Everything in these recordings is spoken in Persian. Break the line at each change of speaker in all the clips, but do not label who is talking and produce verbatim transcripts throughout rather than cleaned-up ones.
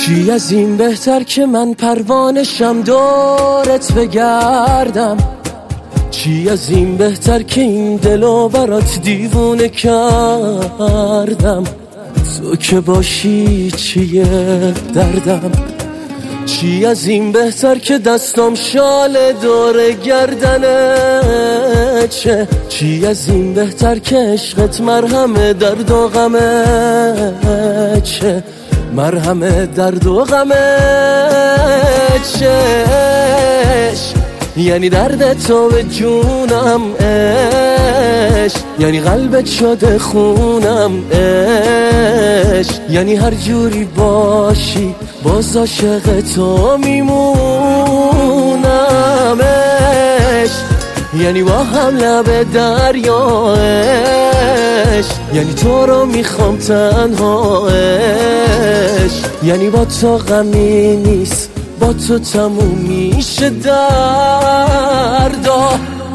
چی از این بهتر که من پروانشم دورت بگردم؟ چی از این بهتر که این دلو برات دیوونه کردم؟ تو که باشی چیه دردم؟ چی از این بهتر که دستم شال دور گردنه چه؟ چی از این بهتر که عشقت مرهم درد و غمه چه؟ مرهم درد و غمه چش؟ یعنی درد تو به جونم عشق، یعنی قلبت شده خونم عشق، یعنی هر جوری باشی باز عاشق تو میمونم عشق، یعنی با هم لب دریا عشق، یعنی تو رو میخوام تنها عشق، یعنی با تو غمی نیست با تو تموم میشه دردا.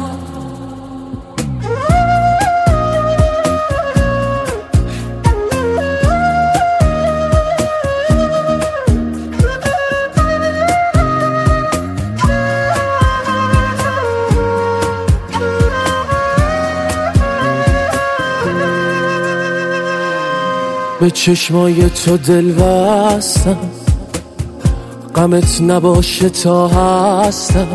به چشمای تو دل بستم، غمت نباشه تا هستم،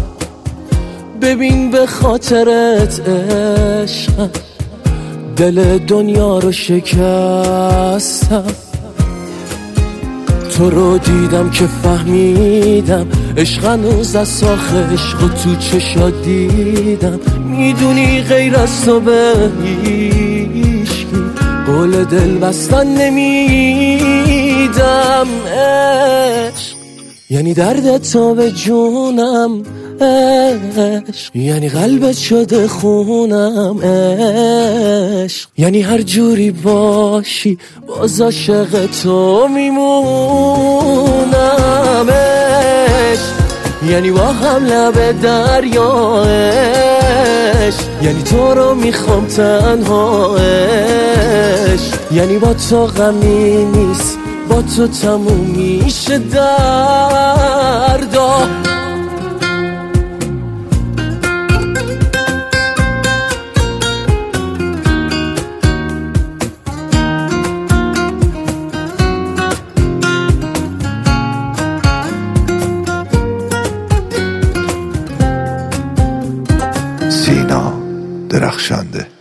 ببین به خاطرت عشقم دل دنیا رو شکستم. تو رو دیدم که فهمیدم عشق هنوز از ساخ عشق و تو چشات دیدم، میدونی غیر از تو به هیچکی قول دل بستن نمیدم عشق، یعنی درد تو به جونم عشق، یعنی قلبت شده خونم عشق، یعنی هر جوری باشی باز عاشق تو میمونم عشق، یعنی با هم لب دریا عشق، یعنی تو رو میخوام تنها عشق، یعنی با تو غمی نیست با تو تموم میشه دردا.
سینا درخشنده.